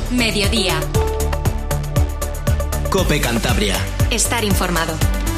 Mediodía. COPE Cantabria. Estar informado.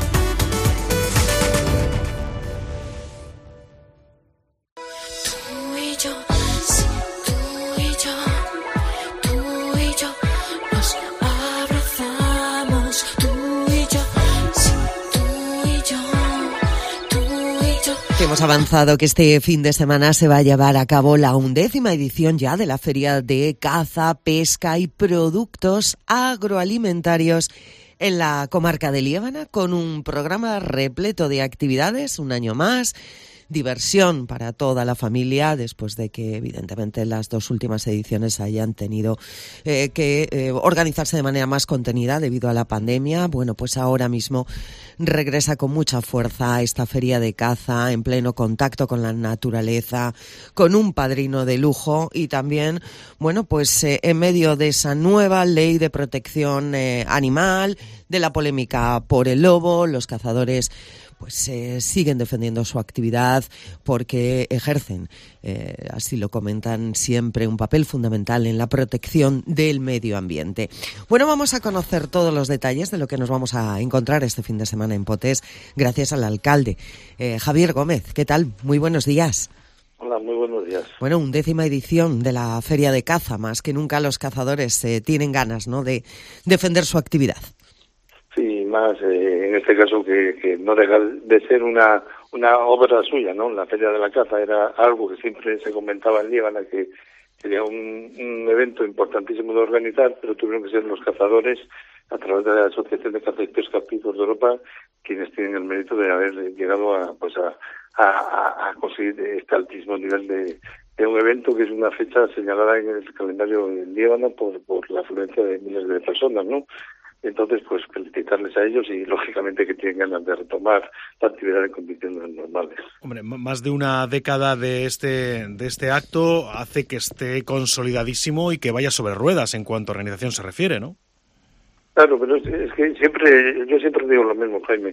Hemos avanzado que este fin de semana se va a llevar a cabo la 11ª edición ya de la Feria de Caza, Pesca y Productos Agroalimentarios en la comarca de Liébana, con un programa repleto de actividades, un año más, diversión para toda la familia, después de que evidentemente las dos últimas ediciones hayan tenido que organizarse de manera más contenida debido a la pandemia. Bueno, pues ahora mismo regresa con mucha fuerza esta feria de caza, en pleno contacto con la naturaleza, con un padrino de lujo y también, bueno, pues en medio de esa nueva ley de protección animal, de la polémica por el lobo, los cazadores pues siguen defendiendo su actividad porque ejercen, así lo comentan siempre, un papel fundamental en la protección del medio ambiente. Bueno, vamos a conocer todos los detalles de lo que nos vamos a encontrar este fin de semana en Potés, gracias al alcalde Javier Gómez. ¿Qué tal? Muy buenos días. Hola, muy buenos días. Bueno, 11ª edición de la Feria de Caza, más que nunca los cazadores tienen ganas, ¿no?, de defender su actividad. Sí, más en este caso que no deja de ser una obra suya, ¿no? La Feria de la Caza era algo que siempre se comentaba en Líbana, que sería un evento importantísimo de organizar, pero tuvieron que ser los cazadores, a través de la Asociación de Caza y Pesca Picos de Europa, quienes tienen el mérito de haber llegado a conseguir este altísimo nivel de un evento que es una fecha señalada en el calendario de Líbana por la afluencia de miles de personas, ¿no? Entonces, pues felicitarles a ellos y lógicamente que tienen ganas de retomar la actividad en condiciones normales. Hombre, más de una década de este acto hace que esté consolidadísimo y que vaya sobre ruedas en cuanto a organización se refiere, ¿no? Claro, pero es que yo siempre digo lo mismo, Jaime.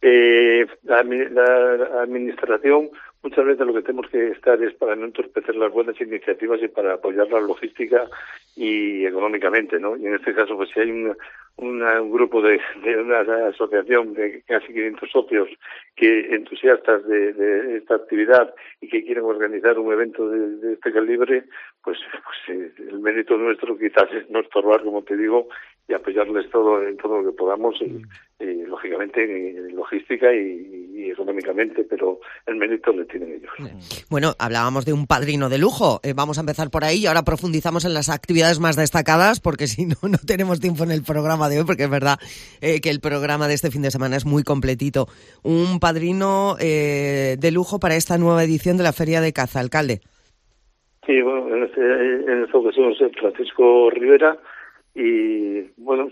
La administración, muchas veces lo que tenemos que estar es para no entorpecer las buenas iniciativas y para apoyar la logística y económicamente, ¿no? Y en este caso, pues si hay un grupo de una asociación de casi 500 socios que entusiastas de esta actividad y que quieren organizar un evento de este calibre, pues el mérito nuestro quizás es no estorbar, como te digo, y apoyarles en todo lo que podamos, lógicamente en logística y económicamente, pero el mérito le tienen ellos. Bueno, hablábamos de un padrino de lujo, vamos a empezar por ahí y ahora profundizamos en las actividades más destacadas, porque si no tenemos tiempo en el programa de hoy, porque es verdad que el programa de este fin de semana es muy completito. Un padrino de lujo para esta nueva edición de la Feria de Caza, alcalde. Sí, bueno, en esta ocasión es Francisco Rivera, y bueno,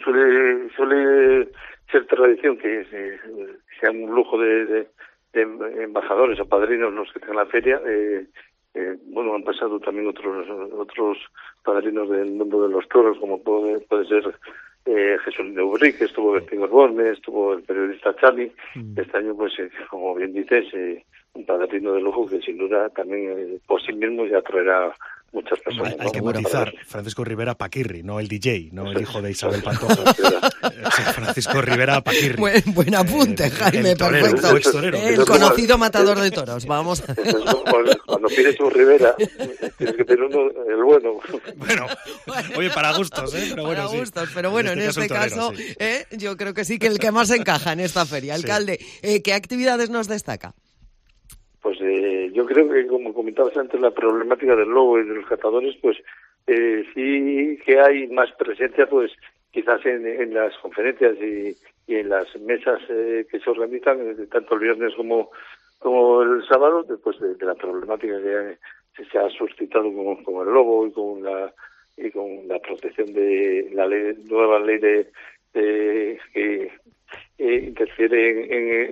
suele ser tradición que sea un lujo de embajadores o padrinos los que tengan la feria. Bueno, han pasado también otros padrinos del mundo de los toros, como puede ser Jesús de Ubrí, que estuvo en Borne, estuvo el periodista Chani. Este año, pues, como bien dices, un padrino de lujo que sin duda también por sí mismo ya traerá muchas personas. Hay que matizar, Francisco Rivera Paquirri, no el DJ, no el hijo de Isabel Pantoja. Francisco Rivera Paquirri. Buen apunte, Jaime, perfecto. El conocido matador de toros, vamos. Cuando pides un Rivera, tienes que tener uno, el bueno. Bueno, oye, para gustos, pero bueno, para gustos, pero bueno, en este caso, sí. Yo creo que sí que el que más encaja en esta feria. Alcalde, ¿qué actividades nos destaca? Pues yo creo que, como comentabas antes, la problemática del lobo y de los cazadores, pues sí que hay más presencia, pues quizás en las conferencias y en las mesas que se organizan, tanto el viernes como el sábado, después de la problemática que se ha suscitado con el lobo y con la protección de la nueva ley que interfiere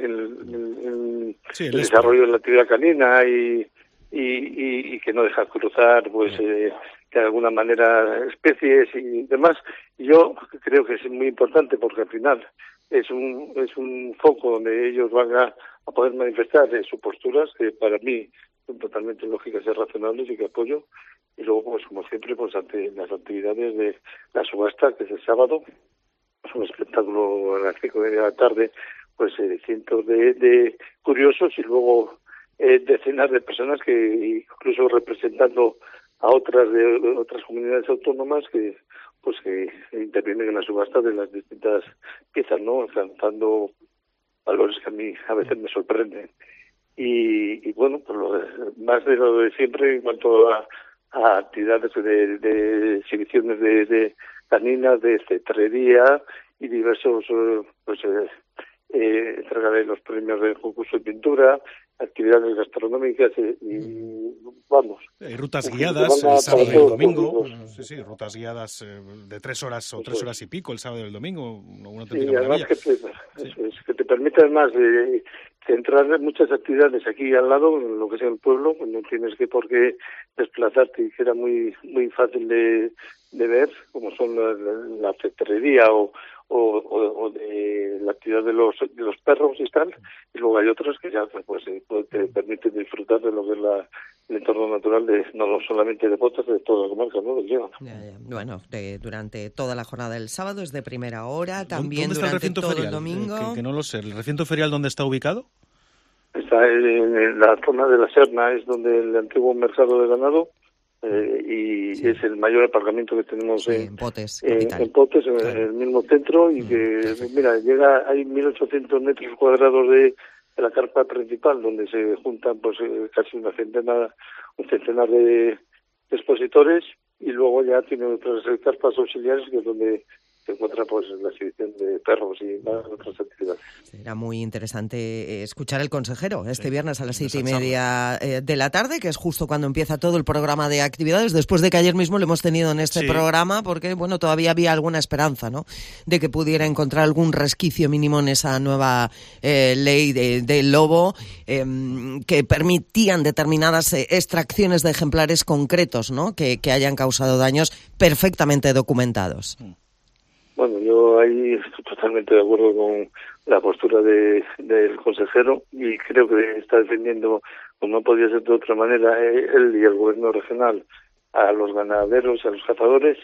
en el desarrollo de la actividad canina y que no deja cruzar, pues, de alguna manera especies y demás. Y yo creo que es muy importante porque al final es un foco donde ellos van a poder manifestar sus posturas, que para mí son totalmente lógicas y razonables y que apoyo. Y luego, pues como siempre, pues ante las actividades de la subasta, que es el sábado, es un espectáculo a las 5 de la tarde, pues cientos de curiosos y luego decenas de personas que incluso representando a otras comunidades autónomas que intervienen en la subasta de las distintas piezas, ¿no? Alcanzando valores que a mí a veces me sorprenden. Y bueno, pues más de lo de siempre en cuanto a actividades de exhibiciones de caninas, de cetrería y diversos entrega de los premios del concurso de pintura, actividades gastronómicas y vamos. Hay rutas guiadas el sábado y el domingo. Sí, rutas guiadas de 3 horas o 3 horas y pico el sábado y el domingo. Una auténtica maravilla. Además que te permite además centrar muchas actividades aquí al lado, en lo que sea el pueblo, no tienes por qué desplazarte y que era muy muy fácil de ver, como son la cetrería o de la actividad de los perros y tal, y luego hay otras que ya pues te permiten disfrutar de lo que es el entorno natural no solamente de Potes, de toda la comarca, ¿no? Del Líbano. Bueno, durante toda la jornada del sábado, es de primera hora, también ¿Dónde está durante el recinto todo ferial? El domingo. Que no lo sé. ¿El recinto ferial dónde está ubicado? Está en la zona de la Serna, es donde el antiguo mercado de ganado, y es el mayor aparcamiento que tenemos en Potes, en Potes, en el mismo centro, y que, mira, hay 1.800 metros cuadrados de la carpa principal, donde se juntan pues casi un centenar de expositores, y luego ya tiene otras carpas auxiliares que es donde se encuentra pues la exhibición de perros y otras actividades. Será muy interesante escuchar al consejero este viernes a las 7:30 de la tarde, que es justo cuando empieza todo el programa de actividades, después de que ayer mismo lo hemos tenido en este programa, porque bueno, todavía había alguna esperanza, ¿no?, de que pudiera encontrar algún resquicio mínimo en esa nueva ley del lobo que permitían determinadas extracciones de ejemplares concretos, ¿no?, que hayan causado daños perfectamente documentados. Bueno, yo ahí estoy totalmente de acuerdo con la postura del consejero y creo que está defendiendo, como no podía ser de otra manera, él y el gobierno regional a los ganaderos, a los cazadores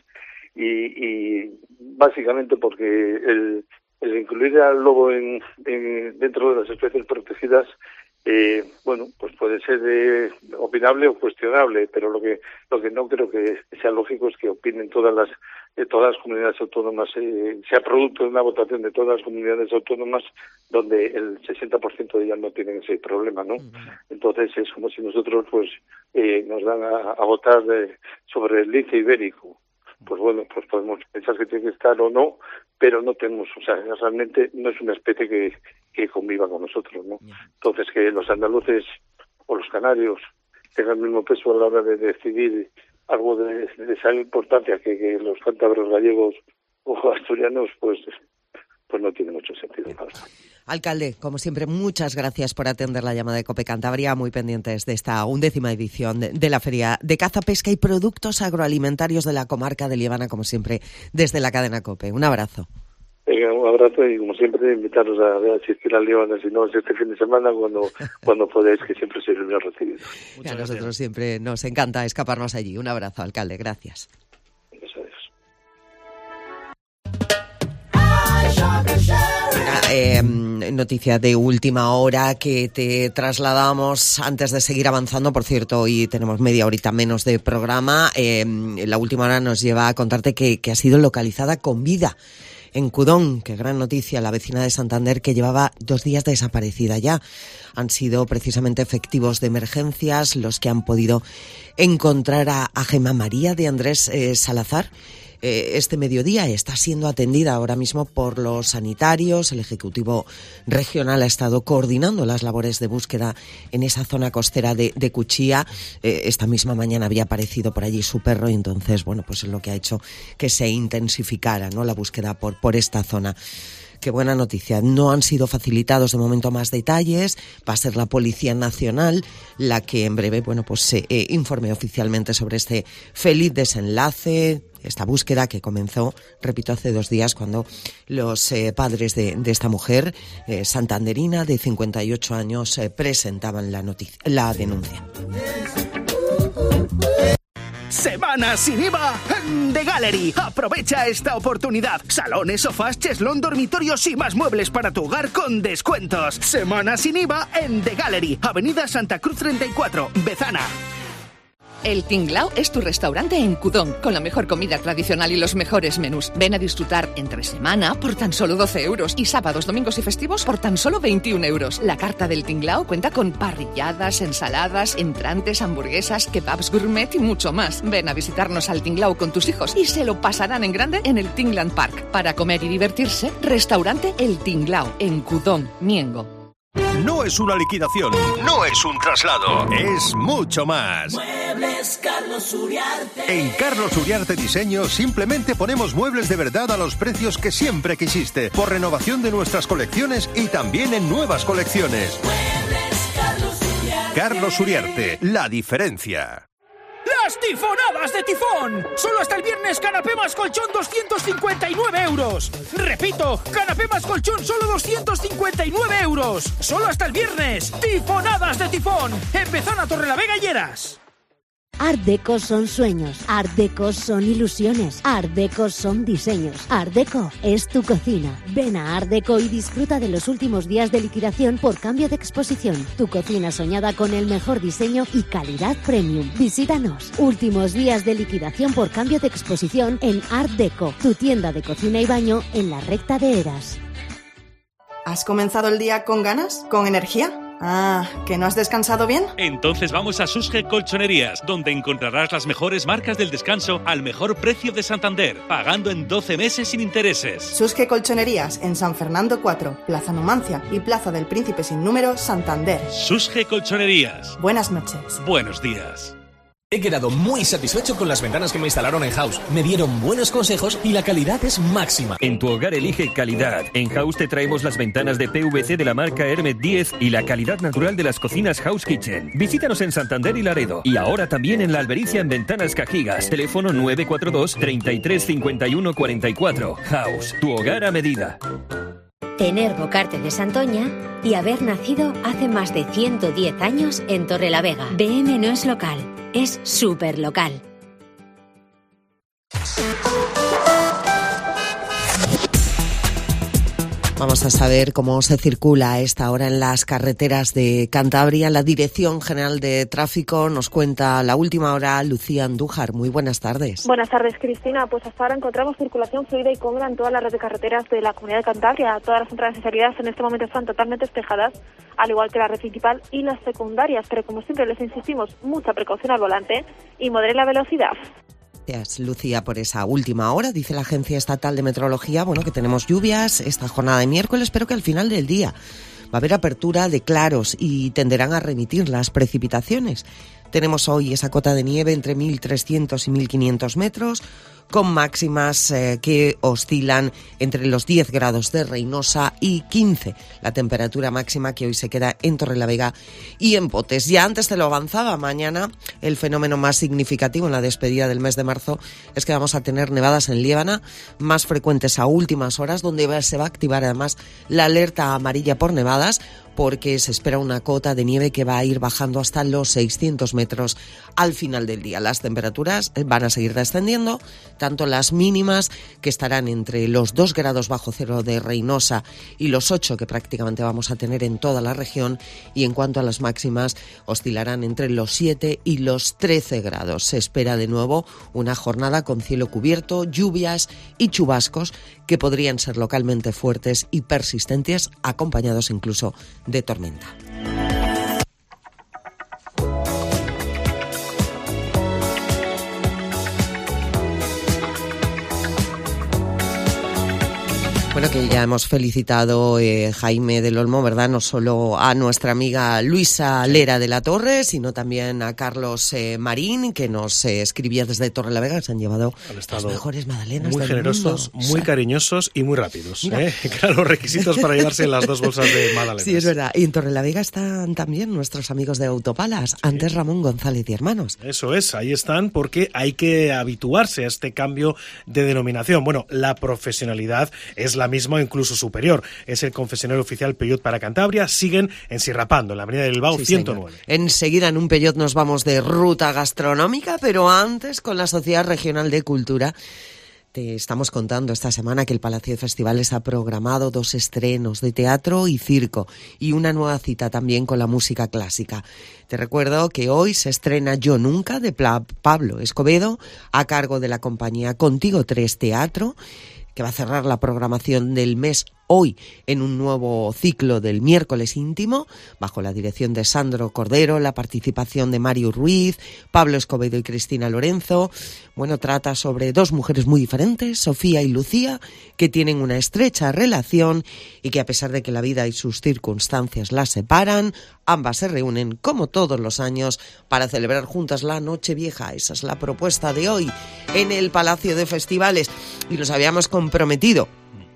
y básicamente porque el incluir al lobo dentro de las especies protegidas, bueno, pues puede ser opinable o cuestionable, pero lo que no creo que sea lógico es que opinen todas las comunidades autónomas, sea producto de una votación de todas las comunidades autónomas donde el 60% de ellas no tienen ese problema, ¿no? Entonces es como si nosotros pues nos dan a votar sobre el lince ibérico. Pues bueno, pues podemos pensar que tiene que estar o no, pero no tenemos, o sea, realmente no es una especie que conviva con nosotros, ¿no? Entonces que los andaluces o los canarios tengan el mismo peso a la hora de decidir algo de esa importancia que los cántabros gallegos o asturianos, pues no tiene mucho sentido, la verdad. Alcalde, como siempre, muchas gracias por atender la llamada de COPE Cantabria, muy pendientes de esta 11ª edición de la Feria de Caza, Pesca y Productos Agroalimentarios de la comarca de Líbana, como siempre, desde la cadena COPE. Un abrazo. Venga, un abrazo y, como siempre, invitaros a asistir al Líbana, si no es este fin de semana, cuando podáis, que siempre sois bien recibidos. A nosotros siempre nos encanta escaparnos allí. Un abrazo, alcalde. Gracias. Noticia de última hora que te trasladamos antes de seguir avanzando. Por cierto, hoy tenemos media horita menos de programa. La última hora nos lleva a contarte que ha sido localizada con vida en Cudón. Qué gran noticia. La vecina de Santander, que llevaba 2 días desaparecida ya. Han sido precisamente efectivos de emergencias los que han podido encontrar a Gemma María de Andrés Salazar. Este mediodía está siendo atendida ahora mismo por los sanitarios. El Ejecutivo Regional ha estado coordinando las labores de búsqueda en esa zona costera de Cuchilla. Esta misma mañana había aparecido por allí su perro y entonces, bueno, pues es lo que ha hecho que se intensificara, ¿no?, la búsqueda por esta zona. Qué buena noticia. No han sido facilitados de momento más detalles. Va a ser la Policía Nacional la que en breve, bueno, pues se informe oficialmente sobre este feliz desenlace. esta búsqueda que comenzó, repito, hace 2 días cuando los padres de esta mujer santanderina de 58 años presentaban la denuncia. Semana sin IVA en The Gallery. Aprovecha esta oportunidad. Salones, sofás, cheslón, dormitorios y más muebles para tu hogar con descuentos. Semana sin IVA en The Gallery. Avenida Santa Cruz 34, Bezana. El Tinglao es tu restaurante en Cudón, con la mejor comida tradicional y los mejores menús. Ven a disfrutar entre semana por tan solo 12 euros y sábados, domingos y festivos por tan solo 21 euros. La carta del Tinglao cuenta con parrilladas, ensaladas, entrantes, hamburguesas, kebabs gourmet y mucho más. Ven a visitarnos al Tinglao con tus hijos y se lo pasarán en grande en el Tingland Park. Para comer y divertirse, restaurante El Tinglao, en Cudón, Miengo. No es una liquidación, no es un traslado, es mucho más. Muebles Carlos Uriarte. En Carlos Uriarte Diseño simplemente ponemos muebles de verdad a los precios que siempre quisiste, por renovación de nuestras colecciones y también en nuevas colecciones. Muebles Carlos Uriarte. Carlos Uriarte, la diferencia. ¡Las tifonadas de Tifón! Solo hasta el viernes canapé más colchón 259 euros. Repito, canapé más colchón solo 259 euros. Solo hasta el viernes. Tifonadas de Tifón. Empezó a Torrelavega y Lleras. Art Deco son sueños, Art Deco son ilusiones, Art Deco son diseños. Art Deco es tu cocina. Ven a Art Deco y disfruta de los últimos días de liquidación por cambio de exposición. Tu cocina soñada con el mejor diseño y calidad premium. Visítanos. Últimos días de liquidación por cambio de exposición en Art Deco, tu tienda de cocina y baño en la recta de Eras. ¿Has comenzado el día con ganas? ¿Con energía? Ah, ¿que no has descansado bien? Entonces vamos a Susge Colchonerías, donde encontrarás las mejores marcas del descanso al mejor precio de Santander, pagando en 12 meses sin intereses. Susge Colchonerías, en San Fernando 4, Plaza Numancia y Plaza del Príncipe sin número, Santander. Susge Colchonerías. Buenas noches. Buenos días. He quedado muy satisfecho con las ventanas que me instalaron en House. Me dieron buenos consejos y la calidad es máxima. En tu hogar elige calidad. En House te traemos las ventanas de PVC de la marca Hermet 10 y la calidad natural de las cocinas House Kitchen. Visítanos en Santander y Laredo. Y ahora también en La Albericia en Ventanas Cajigas. Teléfono 942 33 51 44. House, tu hogar a medida. Tener Bocarte de Santoña y haber nacido hace más de 110 años en Torrelavega. BM no es local, es súper local. Vamos a saber cómo se circula a esta hora en las carreteras de Cantabria. La Dirección General de Tráfico nos cuenta la última hora Lucía Andújar. Muy buenas tardes. Buenas tardes, Cristina. Pues hasta ahora encontramos circulación fluida y cómoda en toda la red de carreteras de la Comunidad de Cantabria. Todas las entradas y salidas en este momento están totalmente despejadas, al igual que la red principal y las secundarias. Pero como siempre les insistimos, mucha precaución al volante y modere la velocidad. Gracias, Lucía, por esa última hora. Dice la Agencia Estatal de Meteorología, que tenemos lluvias esta jornada de miércoles, pero que al final del día va a haber apertura de claros y tenderán a remitir las precipitaciones. Tenemos hoy esa cota de nieve entre 1.300 y 1.500 metros, con máximas que oscilan entre los 10 grados de Reinosa y 15, la temperatura máxima que hoy se queda en Torrelavega y en Potes. Ya antes te lo avanzaba, mañana el fenómeno más significativo en la despedida del mes de marzo es que vamos a tener nevadas en Liébana, más frecuentes a últimas horas, donde se va a activar además la alerta amarilla por nevadas, porque se espera una cota de nieve que va a ir bajando hasta los 600 metros al final del día. Las temperaturas van a seguir descendiendo, tanto las mínimas, que estarán entre los 2 grados bajo cero de Reinosa y los 8 que prácticamente vamos a tener en toda la región, y en cuanto a las máximas, oscilarán entre los 7 y los 13 grados. Se espera de nuevo una jornada con cielo cubierto, lluvias y chubascos que podrían ser localmente fuertes y persistentes, acompañados incluso de tormenta. Bueno, que ya hemos felicitado Jaime del Olmo, ¿verdad? No solo a nuestra amiga Luisa Lera de la Torre, sino también a Carlos Marín, que nos escribía desde Torrelavega. Se han llevado las mejores magdalenas muy del generosos, mundo. muy cariñosos y muy rápidos. Claro, los requisitos para llevarse las 2 bolsas de magdalenas. Sí, es verdad. Y en Torrelavega están también nuestros amigos de Autopalas, antes Ramón González y Hermanos. Eso es, ahí están, porque hay que habituarse a este cambio de denominación. Bueno, la profesionalidad es la misma o incluso superior. Es el confesionario oficial Peugeot para Cantabria. Siguen en Sirrapando, en la avenida del Bilbao, sí, 109. Señor. Enseguida en un Peugeot nos vamos de ruta gastronómica, pero antes con la Sociedad Regional de Cultura. Te estamos contando esta semana que el Palacio de Festivales ha programado 2 estrenos de teatro y circo y una nueva cita también con la música clásica. Te recuerdo que hoy se estrena Yo Nunca de Pablo Escobedo a cargo de la compañía Contigo 3 Teatro, que va a cerrar la programación del mes hoy en un nuevo ciclo del miércoles íntimo, bajo la dirección de Sandro Cordero, la participación de Mario Ruiz, Pablo Escobedo y Cristina Lorenzo. Bueno, trata sobre 2 mujeres muy diferentes, Sofía y Lucía, que tienen una estrecha relación y que a pesar de que la vida y sus circunstancias las separan, ambas se reúnen como todos los años para celebrar juntas la Nochevieja. Esa es la propuesta de hoy en el Palacio de Festivales y los habíamos comprometido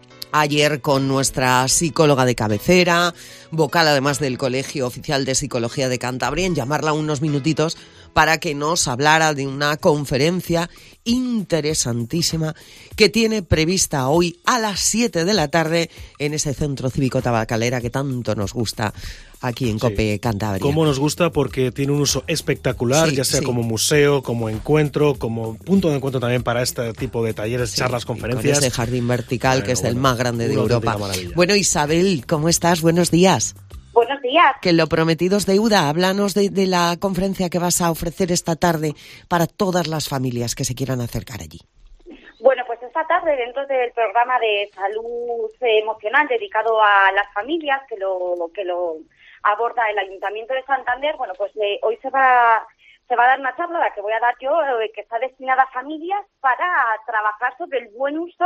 ayer con nuestra psicóloga de cabecera, vocal además del Colegio Oficial de Psicología de Cantabria, en llamarla unos minutitos para que nos hablara de una conferencia interesantísima que tiene prevista hoy a las 7 de la tarde en ese centro cívico tabacalera que tanto nos gusta aquí en COPE Cantabria. Cómo nos gusta, porque tiene un uso espectacular, ya sea como museo, como encuentro, como punto de encuentro también para este tipo de talleres, charlas, conferencias. Con ese jardín vertical que es el más grande de Europa. Bueno, Isabel, ¿cómo estás? Buenos días. Buenos días. Que lo prometido es deuda. Háblanos de la conferencia que vas a ofrecer esta tarde para todas las familias que se quieran acercar allí. Bueno, pues esta tarde, dentro del programa de salud emocional dedicado a las familias, que lo aborda el Ayuntamiento de Santander, bueno, pues hoy se va a dar una charla, la que voy a dar yo, que está destinada a familias para trabajar sobre el buen uso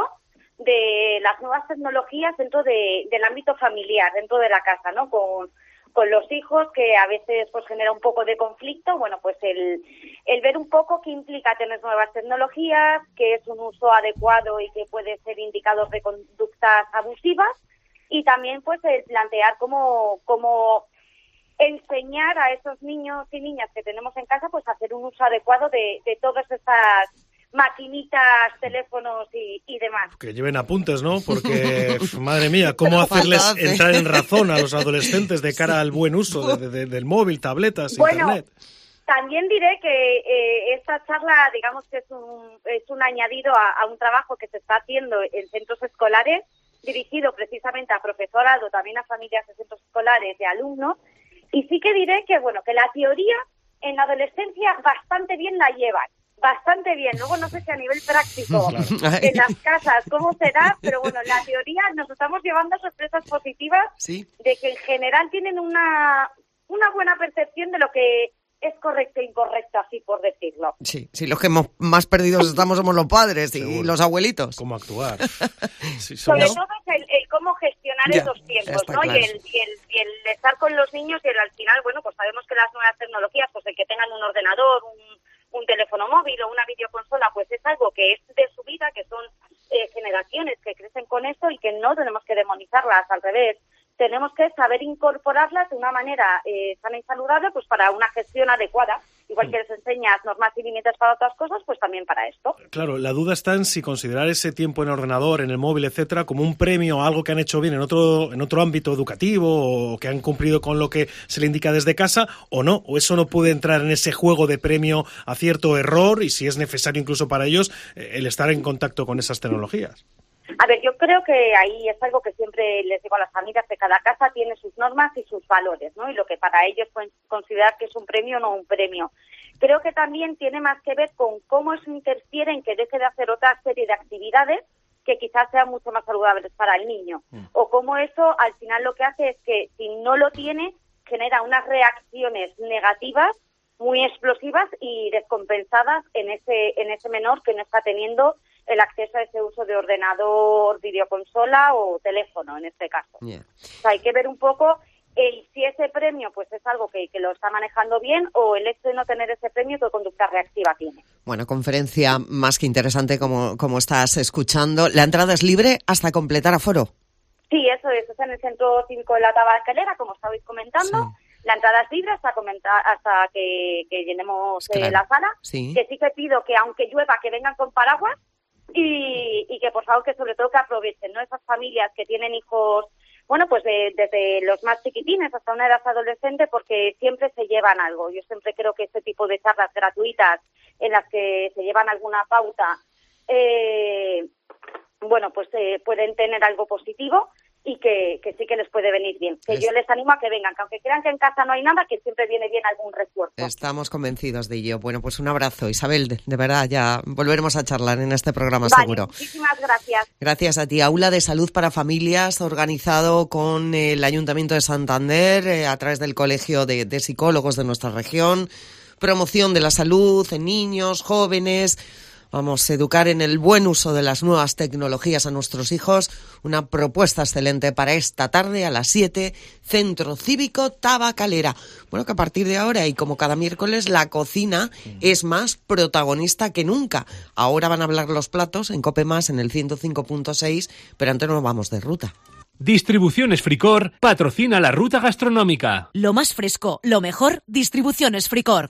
de las nuevas tecnologías dentro del ámbito familiar, dentro de la casa, ¿no? Con los hijos, que a veces pues genera un poco de conflicto. Bueno, pues el ver un poco qué implica tener nuevas tecnologías, qué es un uso adecuado y que puede ser indicador de conductas abusivas, y también pues el plantear cómo enseñar a esos niños y niñas que tenemos en casa pues a hacer un uso adecuado de todas estas maquinitas, teléfonos y demás. Que lleven apuntes, ¿no? Porque, madre mía, ¿cómo hacerles entrar en razón a los adolescentes de cara al buen uso del móvil, tabletas, internet? También diré que esta charla, digamos que es un añadido a un trabajo que se está haciendo en centros escolares, dirigido precisamente a profesorado, también a familias de centros escolares y alumnos. Y sí que diré que, bueno, que la teoría en la adolescencia bastante bien la llevan. Bastante bien. Luego no sé si a nivel práctico en las casas cómo será, pero bueno, la teoría nos estamos llevando sorpresas positivas de que en general tienen una buena percepción de lo que es correcto e incorrecto, así por decirlo. Sí, los que más perdidos estamos somos los padres y los abuelitos. ¿Cómo actuar? Sobre todo es el cómo gestionar esos tiempos, ¿no? Claro. Y el estar con los niños y al final, bueno, pues sabemos que las nuevas tecnologías, pues el que tengan un ordenador, un teléfono móvil o una videoconsola, pues es algo que es de su vida, que son generaciones que crecen con esto y que no tenemos que demonizarlas, al revés. Tenemos que saber incorporarlas de una manera sana y saludable, pues para una gestión adecuada. Igual que les enseñas normas y límites para otras cosas, pues también para esto. Claro, la duda está en si considerar ese tiempo en el ordenador, en el móvil, etcétera, como un premio a algo que han hecho bien en otro ámbito educativo, o que han cumplido con lo que se le indica desde casa, o no, o eso no puede entrar en ese juego de premio a cierto error, y si es necesario incluso para ellos el estar en contacto con esas tecnologías. A ver, yo creo que ahí es algo que siempre les digo a las familias, que cada casa tiene sus normas y sus valores, ¿no? Y lo que para ellos pueden considerar que es un premio o no un premio. Creo que también tiene más que ver con cómo eso interfiere en que deje de hacer otra serie de actividades que quizás sean mucho más saludables para el niño. O cómo eso al final lo que hace es que si no lo tiene, genera unas reacciones negativas muy explosivas y descompensadas en ese menor que no está teniendo el acceso a ese uso de ordenador, videoconsola o teléfono, en este caso. Yeah. O sea, hay que ver un poco si ese premio pues es algo que lo está manejando bien, o el hecho de no tener ese premio, qué conducta reactiva tiene. Bueno, conferencia más que interesante como estás escuchando. La entrada es libre hasta completar aforo. Sí, eso es en el Centro Cívico de la Tabacalera, como estabais comentando. Sí. La entrada es libre hasta que llenemos la sala. Sí. Que sí que pido que, aunque llueva, que vengan con paraguas y que, por favor, que sobre todo que aprovechen, ¿no? Esas familias que tienen hijos, bueno, pues desde los más chiquitines hasta una edad adolescente, porque siempre se llevan algo. Yo siempre creo que este tipo de charlas gratuitas en las que se llevan alguna pauta, bueno, pues pueden tener algo positivo y que sí que les puede venir bien. Que yo les animo a que vengan, que aunque crean que en casa no hay nada, que siempre viene bien algún refuerzo. Estamos convencidos de ello. Bueno, pues un abrazo, Isabel, de verdad, ya volveremos a charlar en este programa, vale, seguro. Muchísimas gracias. Gracias a ti. Aula de Salud para Familias, organizado con el Ayuntamiento de Santander, a través del Colegio de Psicólogos de nuestra región, promoción de la salud en niños, jóvenes. Vamos a educar en el buen uso de las nuevas tecnologías a nuestros hijos. Una propuesta excelente para esta tarde a las 7, Centro Cívico Tabacalera. Bueno, que a partir de ahora y como cada miércoles, la cocina es más protagonista que nunca. Ahora van a hablar los platos en COPE+, en el 105.6, pero antes nos vamos de ruta. Distribuciones Fricor patrocina la ruta gastronómica. Lo más fresco, lo mejor, Distribuciones Fricor.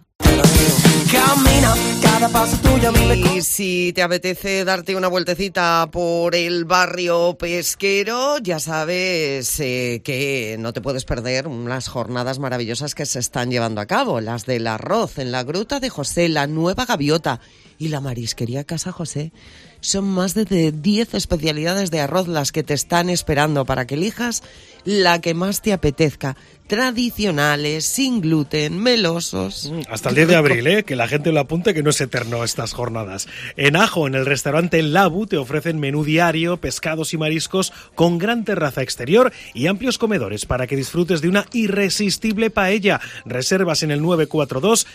Camina, cada paso tuyo. Y si te apetece darte una vueltecita por el barrio pesquero, ya sabes que no te puedes perder unas jornadas maravillosas que se están llevando a cabo. Las del arroz en la Gruta de José, la Nueva Gaviota y la Marisquería Casa José. Son más de 10 especialidades de arroz las que te están esperando para que elijas la que más te apetezca. Tradicionales, sin gluten, melosos. Hasta el 10 de abril, que la gente lo apunte, que no es eterno estas jornadas. En Ajo, en el restaurante Labu, te ofrecen menú diario, pescados y mariscos con gran terraza exterior y amplios comedores para que disfrutes de una irresistible paella. Reservas en el 942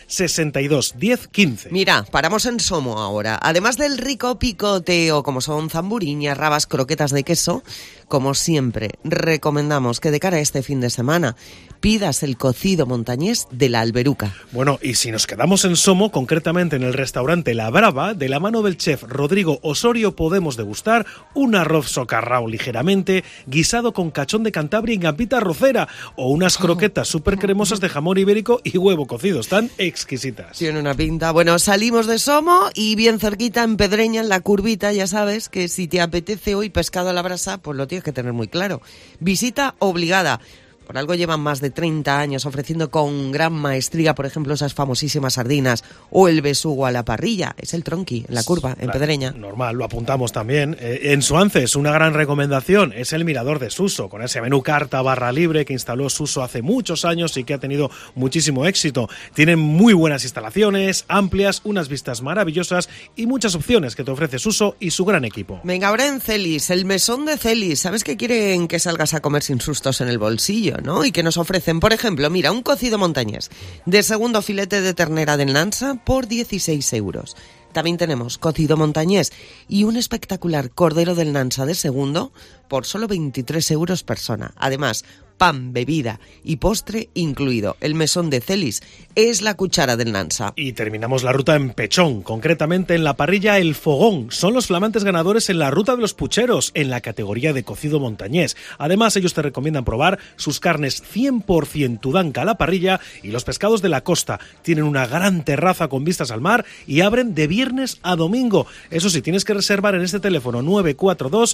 62 10 15. Mira, paramos en Somo ahora. Además del rico picoteo, como son zamburiñas, rabas, croquetas de queso, como siempre, recomendamos que de cara a este fin de semana pidas el cocido montañés de la Alberuca. Bueno, y si nos quedamos en Somo, concretamente en el restaurante La Brava, de la mano del chef Rodrigo Osorio, podemos degustar un arroz socarrao ligeramente guisado con cachón de Cantabria y gambita arrocera, o unas croquetas súper cremosas de jamón ibérico y huevo cocido. Están exquisitas. Tiene una pinta. Bueno, salimos de Somo y bien cerquita en Pedreña, en la curvita, ya sabes que si te apetece hoy pescado a la brasa, pues lo tienes que tener muy claro. Visita obligada. Por algo llevan más de 30 años ofreciendo con gran maestría, por ejemplo, esas famosísimas sardinas o el besugo a la parrilla. Es el Tronqui, en la curva, en Pedreña. Normal, lo apuntamos también. En Suances, una gran recomendación es el Mirador de Suso, con ese menú carta barra libre que instaló Suso hace muchos años y que ha tenido muchísimo éxito. Tienen muy buenas instalaciones, amplias, unas vistas maravillosas y muchas opciones que te ofrece Suso y su gran equipo. Venga, ahora en Celis, el mesón de Celis. ¿Sabes que quieren que salgas a comer sin sustos en el bolsillo, no? Y que nos ofrecen, por ejemplo, mira, un cocido montañés de segundo filete de ternera del Nansa por 16 euros. También tenemos cocido montañés y un espectacular cordero del Nansa de segundo por solo 23 euros persona. Además, pan, bebida y postre incluido. El mesón de Celis es la cuchara del Nansa. Y terminamos la ruta en Pechón, concretamente en la parrilla El Fogón. Son los flamantes ganadores en la ruta de los pucheros, en la categoría de cocido montañés. Además, ellos te recomiendan probar sus carnes 100% tudanca a la parrilla y los pescados de la costa. Tienen una gran terraza con vistas al mar y abren de viernes a domingo. Eso sí, tienes que reservar en este teléfono 942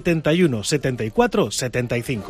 71 74 75.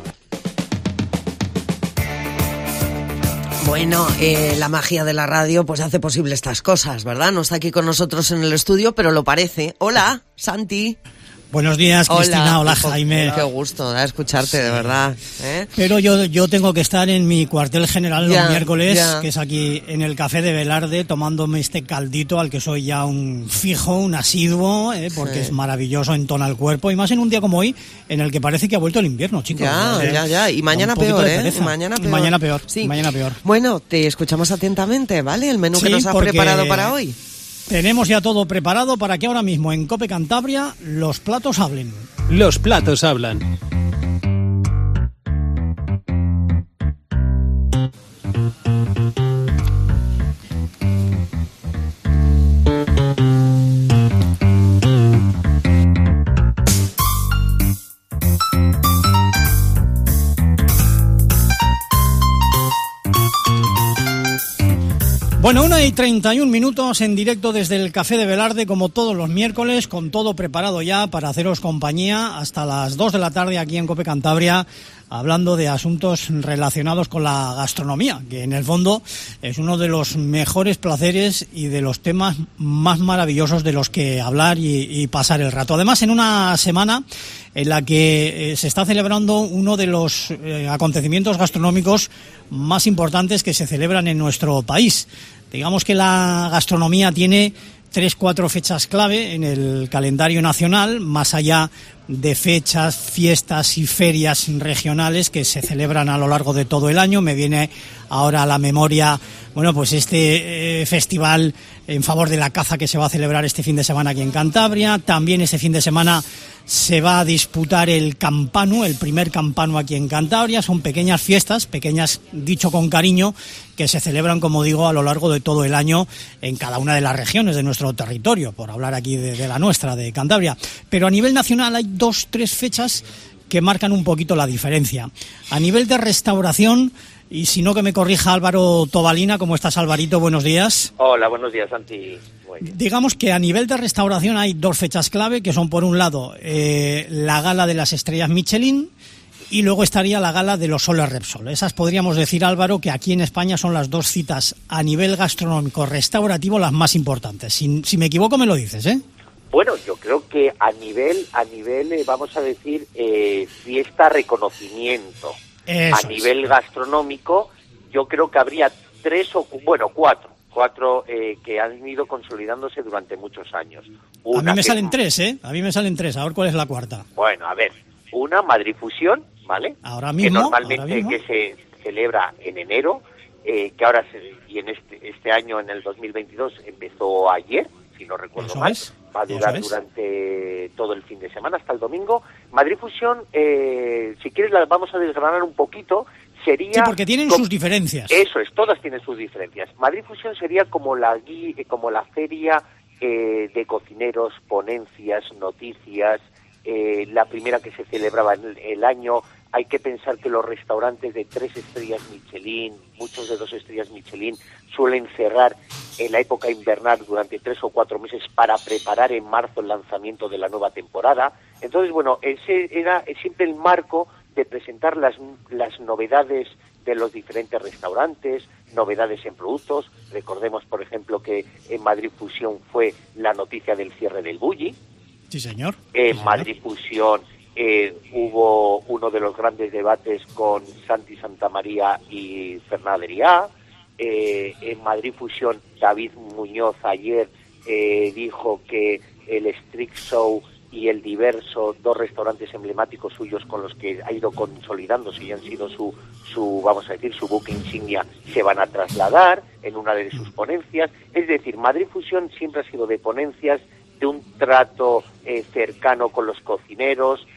Bueno, la magia de la radio pues hace posible estas cosas, ¿verdad? No está aquí con nosotros en el estudio, pero lo parece. Hola, Santi. Buenos días, Cristina. Hola, Jaime. Qué gusto da escucharte, de verdad. Pero yo tengo que estar en mi cuartel general los miércoles, que es aquí en el Café de Velarde, tomándome este caldito al que soy ya un fijo, un asiduo, porque es maravilloso, entona el cuerpo, y más en un día como hoy, en el que parece que ha vuelto el invierno, chicos. Ya. Y mañana peor, Mañana peor. Sí. Mañana peor. Bueno, te escuchamos atentamente, ¿vale? El menú que nos has preparado para hoy. Tenemos ya todo preparado para que ahora mismo en COPE Cantabria los platos hablen. Los platos hablan. Bueno, 1:31 en directo desde el Café de Velarde, como todos los miércoles, con todo preparado ya para haceros compañía hasta las 2 de la tarde aquí en COPE Cantabria, hablando de asuntos relacionados con la gastronomía, que en el fondo es uno de los mejores placeres y de los temas más maravillosos de los que hablar y pasar el rato. Además, en una semana en la que se está celebrando uno de los acontecimientos gastronómicos más importantes que se celebran en nuestro país. Digamos que la gastronomía tiene 3-4 fechas clave en el calendario nacional, más allá de fechas, fiestas y ferias regionales que se celebran a lo largo de todo el año. Me viene ahora a la memoria, bueno, pues este festival en favor de la caza que se va a celebrar este fin de semana aquí en Cantabria. También este fin de semana se va a disputar el Campanu, el primer Campanu aquí en Cantabria. Son pequeñas fiestas, pequeñas, dicho con cariño, que se celebran, como digo, a lo largo de todo el año en cada una de las regiones de nuestro territorio, por hablar aquí de la nuestra, de Cantabria. Pero a nivel nacional hay 2-3 fechas que marcan un poquito la diferencia. A nivel de restauración, y si no que me corrija Álvaro Tobalina, ¿cómo estás, Alvarito? Buenos días. Hola, buenos días, Santi. Digamos que a nivel de restauración hay 2 fechas clave, que son, por un lado, la gala de las estrellas Michelin, y luego estaría la gala de los Soles Repsol. Esas podríamos decir, Álvaro, que aquí en España son las 2 citas a nivel gastronómico restaurativo las más importantes. Si me equivoco, me lo dices, ¿eh? Bueno, yo creo que a nivel vamos a decir, fiesta reconocimiento. Eso a nivel gastronómico, yo creo que habría 4 que han ido consolidándose durante muchos años. A mí me salen 3, ¿eh? A mí me salen 3. A ver cuál es la cuarta. Bueno, a ver. Una, Madrid Fusión, ¿vale? Ahora mismo. Que normalmente que se celebra en enero, que ahora y en este año, en el 2022, empezó ayer, si no recuerdo mal. Va a durar durante todo el fin de semana, hasta el domingo. Madrid Fusión, si quieres la vamos a desgranar un poquito, sería... Sí, porque tienen sus diferencias. Eso es, todas tienen sus diferencias. Madrid Fusión sería como la feria de cocineros, ponencias, noticias, la primera que se celebraba en el año. Hay que pensar que los restaurantes de 3 estrellas Michelin, muchos de 2 estrellas Michelin, suelen cerrar en la época invernal durante 3 o 4 meses para preparar en marzo el lanzamiento de la nueva temporada. Entonces, bueno, ese era siempre el marco de presentar las novedades de los diferentes restaurantes, novedades en productos. Recordemos, por ejemplo, que en Madrid Fusión fue la noticia del cierre del Bulli. Sí, señor. En Madrid Fusión hubo uno de los grandes debates con Santi Santamaría y Fernanda Adrià. En Madrid Fusión, David Muñoz ayer dijo que el Street Show y el Diverso, 2 restaurantes emblemáticos suyos con los que ha ido consolidándose y han sido su vamos a decir, su buque insignia, se van a trasladar en una de sus ponencias. Es decir, Madrid Fusión siempre ha sido de ponencias, de un trato cercano con los cocineros,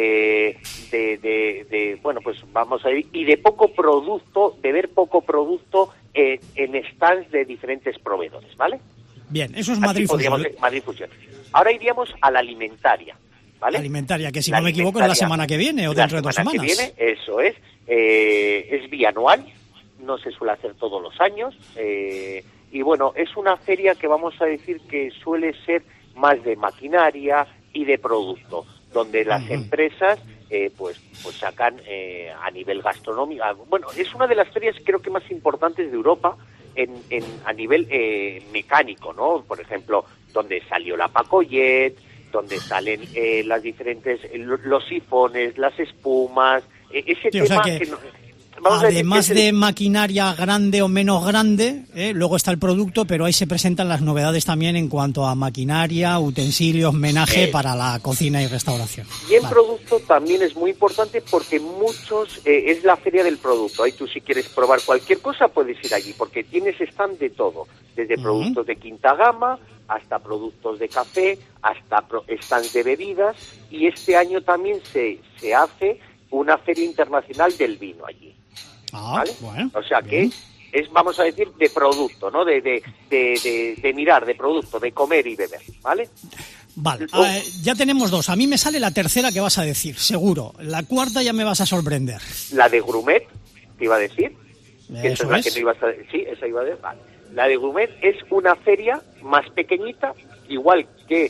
bueno, pues vamos a ir, y de poco producto, de ver poco producto en stands de diferentes proveedores, ¿vale? Bien, eso es Madrid Fusión. Madrid Fusión. Ahora iríamos a la alimentaria, ¿vale? Alimentaria, que si no me equivoco es la semana que viene o dentro de 2 semanas. La semana que viene, eso es bianual, no se suele hacer todos los años, y bueno, es una feria que vamos a decir que suele ser más de maquinaria y de producto, donde las empresas pues sacan a nivel gastronómico. Bueno, es una de las ferias creo que más importantes de Europa a nivel mecánico, ¿no? Por ejemplo, donde salió la Pacoyet, donde salen las diferentes, los sifones, las espumas, ese tema además de maquinaria grande o menos grande, luego está el producto, pero ahí se presentan las novedades también en cuanto a maquinaria, utensilios, menaje para la cocina y restauración. Y el producto también es muy importante porque es la feria del producto. Ahí tú, si quieres probar cualquier cosa, puedes ir allí, porque tienes stand de todo, desde productos de quinta gama hasta productos de café, hasta stands de bebidas, y este año también se hace una feria internacional del vino allí. ¿Vale? Bueno, o sea que es, vamos a decir, de producto, ¿no? De mirar, de producto, de comer y beber, ¿vale? Vale, ya tenemos dos. A mí me sale la tercera que vas a decir, seguro. La cuarta ya me vas a sorprender. La de Grumet, te iba a decir. Que esa es la que no ibas a decir. Sí, esa iba a decir. Vale. La de Grumet es una feria más pequeñita, igual que,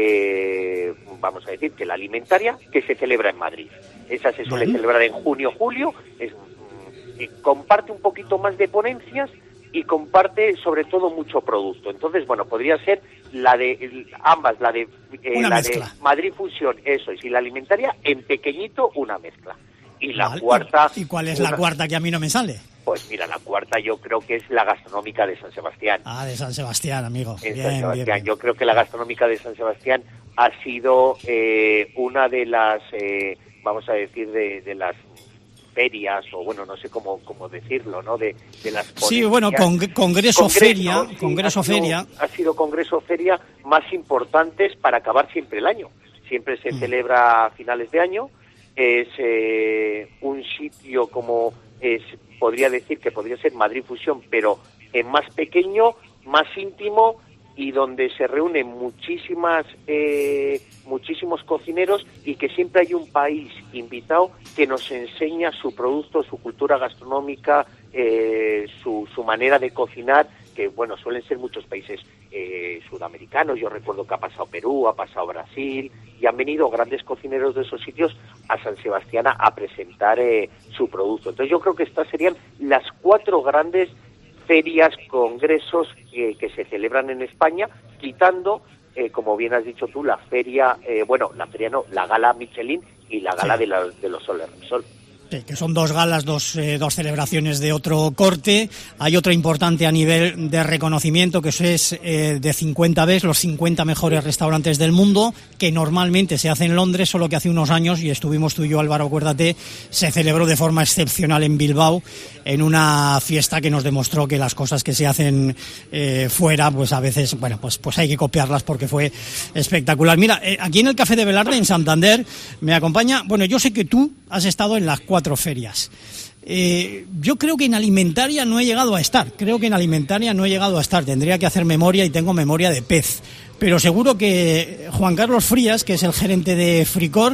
vamos a decir, que la alimentaria, que se celebra en Madrid. Esa se suele celebrar en junio, julio. Comparte un poquito más de ponencias y comparte sobre todo mucho producto. Entonces, bueno, podría ser ambas, la de Madrid Fusión, eso es, y la alimentaria en pequeñito, una mezcla. Y la cuarta... ¿Y cuál es la cuarta que a mí no me sale? Pues mira, la cuarta yo creo que es la gastronómica de San Sebastián. De San Sebastián, amigo. San Sebastián. Bien. Yo creo que la gastronómica de San Sebastián ha sido una de las, vamos a decir, de las ferias, o bueno, no sé cómo decirlo, ¿no? De las ponencias. Sí, bueno, congreso feria. Ha sido congreso feria más importantes para acabar siempre el año. Siempre se celebra a finales de año. Es un sitio podría decir que podría ser Madrid Fusión, pero más pequeño, más íntimo, y donde se reúnen muchísimos cocineros, y que siempre hay un país invitado que nos enseña su producto, su cultura gastronómica, su manera de cocinar, que bueno, suelen ser muchos países sudamericanos. Yo recuerdo que ha pasado Perú, ha pasado Brasil, y han venido grandes cocineros de esos sitios a San Sebastián a presentar su producto. Entonces yo creo que estas serían las 4 grandes ferias, congresos que se celebran en España, quitando, como bien has dicho tú, la gala Michelin y la gala de los Soler Repsol. Sí, que son dos galas, dos celebraciones de otro corte. Hay otra importante a nivel de reconocimiento, que eso es de 50 Best, los 50 mejores restaurantes del mundo, que normalmente se hace en Londres, solo que hace unos años, y estuvimos tú y yo, Álvaro, acuérdate, se celebró de forma excepcional en Bilbao, en una fiesta que nos demostró que las cosas que se hacen fuera, pues a veces, bueno, pues hay que copiarlas, porque fue espectacular. Mira, aquí en el Café de Velarde, en Santander, me acompaña, bueno, yo sé que tú has estado en las 4 ferias. Yo creo que en alimentaria no he llegado a estar. Tendría que hacer memoria, y tengo memoria de pez. Pero seguro que Juan Carlos Frías, que es el gerente de Fricor,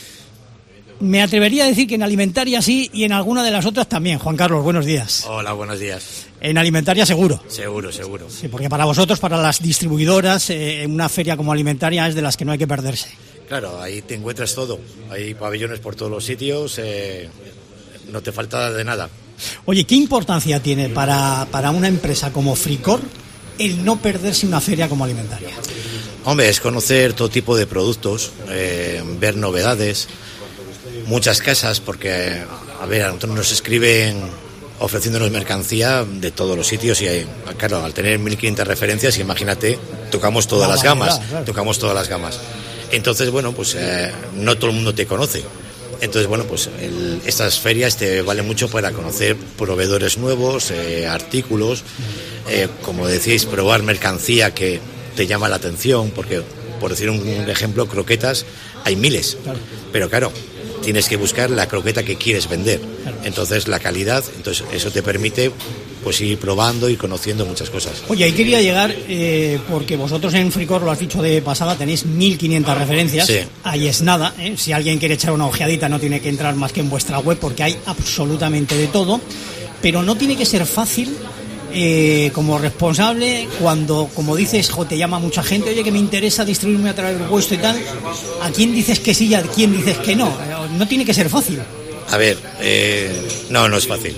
me atrevería a decir que en alimentaria sí, y en alguna de las otras también. Juan Carlos, buenos días. Hola, buenos días. En alimentaria seguro. Seguro. Sí, porque para vosotros, para las distribuidoras, una feria como alimentaria es de las que no hay que perderse. Claro, ahí te encuentras todo. Hay pabellones por todos los sitios, no te falta de nada. Oye, ¿qué importancia tiene para una empresa como Fricor el no perderse una feria como alimentaria? Hombre, es conocer todo tipo de productos, ver novedades, muchas casas, porque, a ver, a nosotros nos escriben ofreciéndonos mercancía de todos los sitios, y claro, al tener 1.500 referencias, imagínate, tocamos todas las gamas. Entonces, bueno, pues no todo el mundo te conoce. Entonces, bueno, pues estas ferias te valen mucho para conocer proveedores nuevos, artículos, como decíais, probar mercancía que te llama la atención, porque, por decir un ejemplo, croquetas, hay miles, pero claro, tienes que buscar la croqueta que quieres vender. Entonces, la calidad, entonces eso te permite pues ir probando y conociendo muchas cosas. Oye, ahí quería llegar, porque vosotros en Fricor, lo has dicho de pasada, tenéis 1.500 referencias. Sí. Ahí es nada, si alguien quiere echar una ojeadita no tiene que entrar más que en vuestra web, porque hay absolutamente de todo, pero no tiene que ser fácil como responsable, cuando, como dices, te llama mucha gente, oye, que me interesa distribuirme a través del vuestro y tal, ¿a quién dices que sí y a quién dices que no? No tiene que ser fácil. A ver, no es fácil.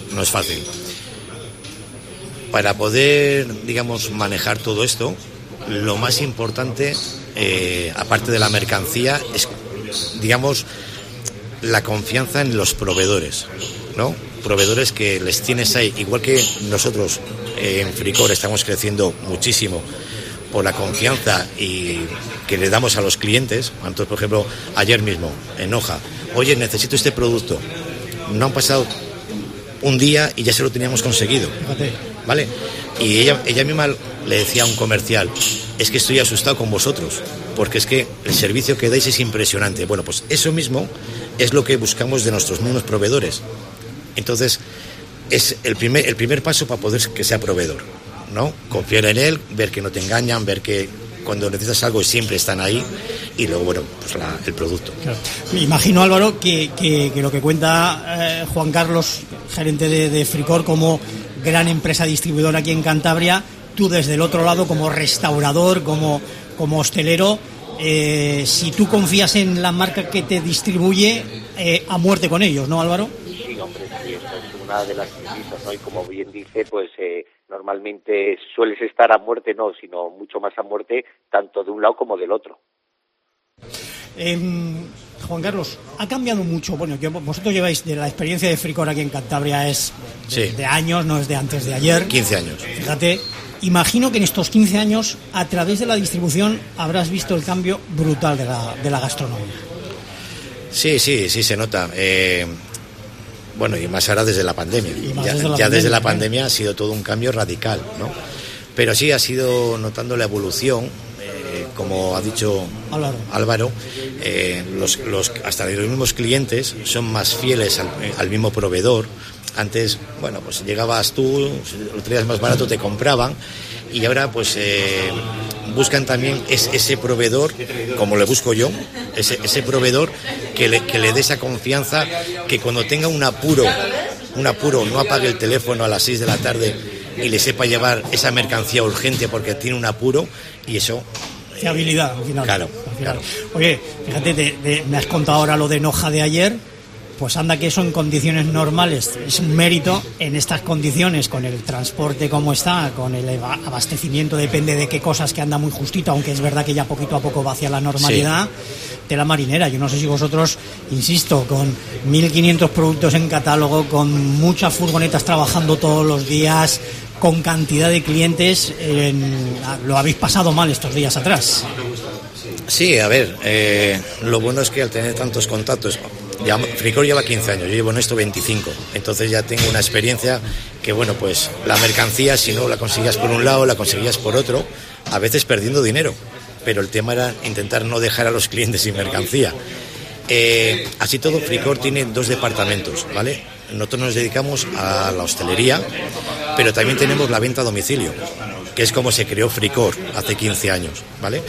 Para poder, digamos, manejar todo esto, lo más importante, aparte de la mercancía, es, digamos, la confianza en los proveedores, ¿no? Proveedores que les tienes ahí, igual que nosotros en Fricor estamos creciendo muchísimo por la confianza y que le damos a los clientes. Entonces, por ejemplo, ayer mismo en Hoja, oye, necesito este producto. No han pasado un día y ya se lo teníamos conseguido, ¿vale? Y ella misma le decía a un comercial, es que estoy asustado con vosotros, porque es que el servicio que dais es impresionante. Bueno, pues eso mismo es lo que buscamos de nuestros mismos proveedores. Entonces, es el primer paso para poder que sea proveedor, ¿no? Confiar en él, ver que no te engañan, ver que cuando necesitas algo siempre están ahí, y luego, bueno, pues el producto. Claro. Me imagino, Álvaro, que lo que cuenta Juan Carlos, gerente de Fricor, como gran empresa distribuidora aquí en Cantabria, tú desde el otro lado como restaurador, como hostelero, si tú confías en la marca que te distribuye, a muerte con ellos, ¿no, Álvaro? Sí, hombre, sí, esta es una de las premisas, ¿no? Y como bien dice, pues normalmente sueles estar a muerte, no, sino mucho más a muerte, tanto de un lado como del otro. Juan Carlos, ha cambiado mucho. Bueno, vosotros lleváis de la experiencia de Fricor aquí en Cantabria, es de años, no es de antes de ayer. 15 años. Fíjate, imagino que en estos 15 años, a través de la distribución, habrás visto el cambio brutal de la gastronomía. Sí, se nota. Bueno, y más ahora desde la pandemia. Desde la pandemia ha sido todo un cambio radical, ¿no? Pero sí ha sido notando la evolución, como ha dicho Álvaro, hasta los mismos clientes son más fieles al mismo proveedor. Antes, bueno, pues llegabas tú, lo tenías más barato, te compraban, y ahora pues buscan también ese proveedor, como le busco yo, ese proveedor que le dé esa confianza, que cuando tenga un apuro no apague el teléfono a las 6 de la tarde y le sepa llevar esa mercancía urgente porque tiene un apuro, y eso... Fiabilidad, al final. Claro. Oye, fíjate, me has contado ahora lo de Noja de ayer. Pues anda que eso en condiciones normales es un mérito. En estas condiciones, con el transporte como está, con el abastecimiento, depende de qué cosas, que anda muy justito, aunque es verdad que ya poquito a poco va hacia la normalidad. Sí. Tela marinera. Yo no sé si vosotros, insisto, con 1.500 productos en catálogo, con muchas furgonetas trabajando todos los días, con cantidad de clientes, lo habéis pasado mal estos días atrás. Sí, a ver, lo bueno es que al tener tantos contactos... Fricor lleva 15 años, yo llevo en esto 25, entonces ya tengo una experiencia que, bueno, pues la mercancía, si no la conseguías por un lado, la conseguías por otro, a veces perdiendo dinero, pero el tema era intentar no dejar a los clientes sin mercancía. Así todo, Fricor tiene 2 departamentos, ¿vale? Nosotros nos dedicamos a la hostelería, pero también tenemos la venta a domicilio, que es como se creó Fricor hace 15 años, ¿vale?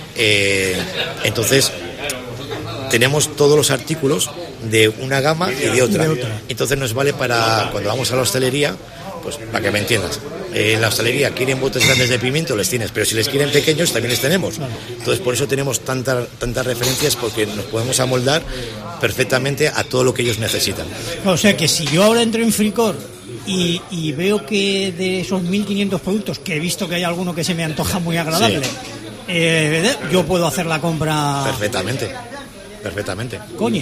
Entonces... tenemos todos los artículos de una gama y de otra. Entonces nos vale para cuando vamos a la hostelería, pues para que me entiendas. En la hostelería quieren botes grandes de pimiento, les tienes, pero si les quieren pequeños también les tenemos. Entonces por eso tenemos tantas referencias, porque nos podemos amoldar perfectamente a todo lo que ellos necesitan. O sea que si yo ahora entro en Fricor y veo que de esos 1.500 productos, que he visto que hay alguno que se me antoja muy agradable, yo puedo hacer la compra... Perfectamente.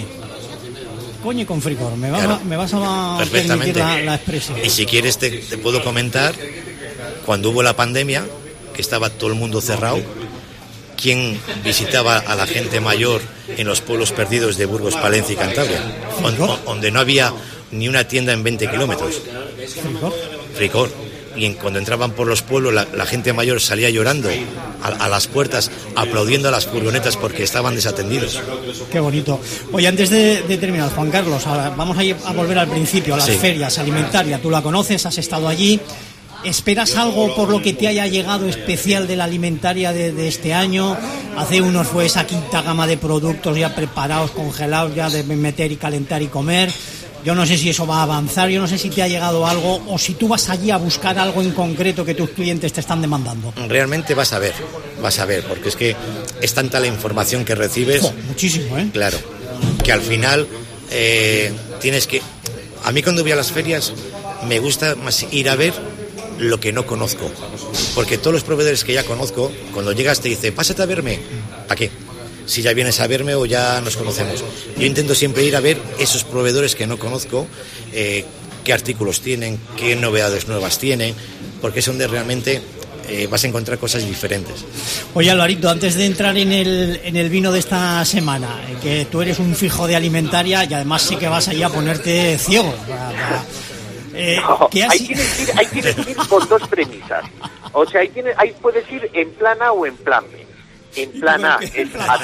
Coñe con Fricor, me vas a permitir la expresión. Y si quieres te puedo comentar, cuando hubo la pandemia, que estaba todo el mundo cerrado, ¿quién visitaba a la gente mayor en los pueblos perdidos de Burgos, Palencia y Cantabria? Donde no había ni una tienda en 20 kilómetros. Fricor. Y cuando entraban por los pueblos, la gente mayor salía llorando a las puertas, aplaudiendo a las furgonetas porque estaban desatendidos. Qué bonito. Oye, antes de terminar, Juan Carlos, ahora vamos a volver al principio, a las ferias alimentarias. Tú la conoces, has estado allí. ¿Esperas algo por lo que te haya llegado especial de la alimentaria de este año? Hace unos fue esa quinta gama de productos ya preparados, congelados, ya de meter y calentar y comer. Yo no sé si eso va a avanzar, yo no sé si te ha llegado algo o si tú vas allí a buscar algo en concreto que tus clientes te están demandando. Realmente vas a ver, porque es que es tanta la información que recibes. Muchísimo, ¿eh? Claro, que al final tienes que... A mí cuando voy a las ferias me gusta más ir a ver lo que no conozco, porque todos los proveedores que ya conozco, cuando llegas te dicen, pásate a verme. ¿Para qué? si ya vienes a verme o ya nos conocemos. Yo intento siempre ir a ver esos proveedores que no conozco, qué artículos tienen, qué novedades nuevas tienen, porque es donde realmente vas a encontrar cosas diferentes. Oye, Alvarito, antes de entrar en el vino de esta semana, que tú eres un fijo de alimentaria y además sí que vas allá a ponerte ciego. No, ahí tienes que ir con dos premisas. O sea, ahí puedes ir en plan A o en plan B. En plan A es a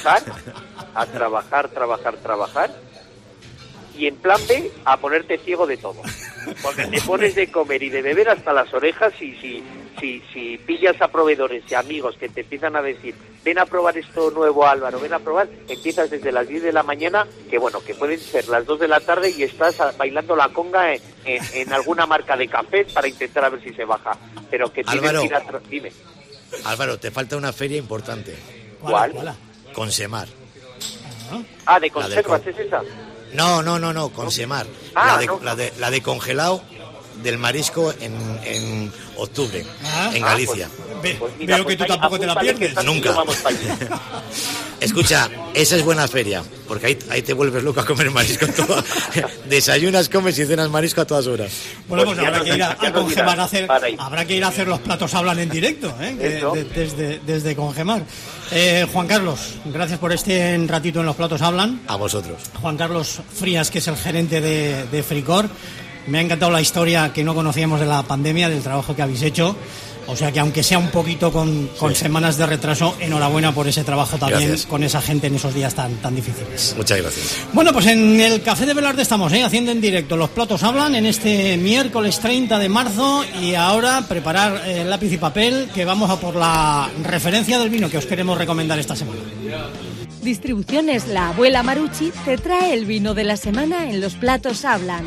trabajar. Y en plan B, a ponerte ciego de todo. Porque te pones de comer y de beber hasta las orejas y si pillas a proveedores y amigos que te empiezan a decir, ven a probar esto nuevo, Álvaro, ven a probar, empiezas desde las 10 de la mañana, que pueden ser las 2 de la tarde y estás bailando la conga en alguna marca de café para intentar a ver si se baja. Pero que tienes que ir a... Dime. Álvaro, te falta una feria importante. ¿Cuál? Consemar. ¿De conservas es esa? No, Consemar. La de congelado del marisco en octubre, en Galicia. Pues mira, veo que tú tampoco te la pierdes. Nunca. Escucha, esa es buena feria, porque ahí te vuelves loco a comer marisco. Desayunas, comes y cenas marisco a todas horas. Bueno, pues habrá que ir a Congemar a hacer. Habrá que ir a hacer los platos hablan en directo, desde Congemar. Juan Carlos, gracias por este ratito en los platos hablan. A vosotros. Juan Carlos Frías, que es el gerente de Fricor. Me ha encantado la historia que no conocíamos de la pandemia, del trabajo que habéis hecho. O sea que aunque sea un poquito con semanas de retraso, enhorabuena por ese trabajo también. Gracias. Con esa gente en esos días tan difíciles. Muchas gracias. Bueno, pues en el Café de Velarde estamos haciendo en directo Los Platos Hablan en este miércoles 30 de marzo y ahora preparar lápiz y papel, que vamos a por la referencia del vino que os queremos recomendar esta semana. Distribuciones La Abuela Marucci te trae el vino de la semana en Los Platos Hablan.